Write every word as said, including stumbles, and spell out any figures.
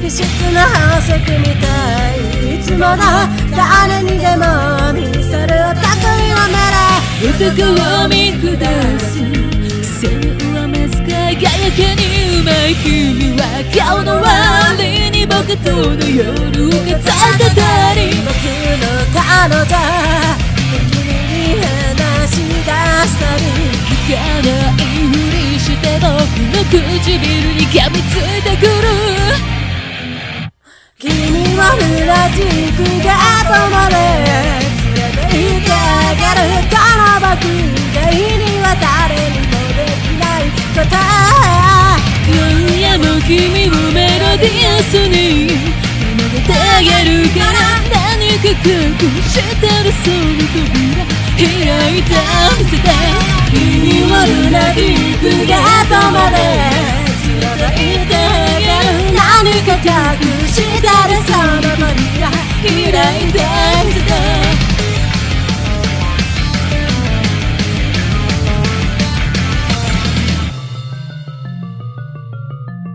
美術の宝石みたい、いつもの誰にでも見せる得意なメレ男を見下す背の上目輝けにうまい君は顔の割に僕との夜を飾ってたり、 僕の彼女君に話し出したり、 弾かないふりして僕の唇に噛みついてくる。 君はブラジクゲートまで連れて行ってあげる。この僕以外には誰にもできないこと。 今夜も君をメロディアスに繋げてあげるから、何か隠してるその扉開いてみせて。 君はルナティックゲートまで連れて行ってあげる。何か隠してるその扉開いてみせて。